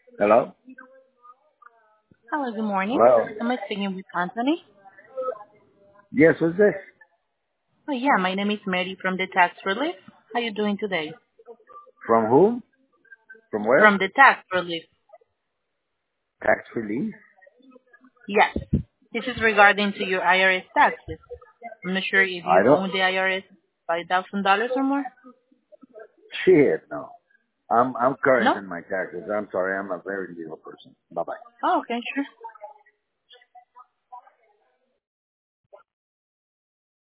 Hello? Hello, good morning. Hello? Am I speaking with Anthony? Yes, who's this? Oh, yeah, my name is Mary from the Tax Relief. How are you doing today? From whom? From From where? the Tax Relief. Tax relief? Yes. This is regarding to your IRS taxes. I'm not sure if I you don't, owe the IRS $5,000 or more. shit, no. I'm current No? in my taxes. I'm sorry, I'm a very legal person. Bye-bye. Oh, okay, sure.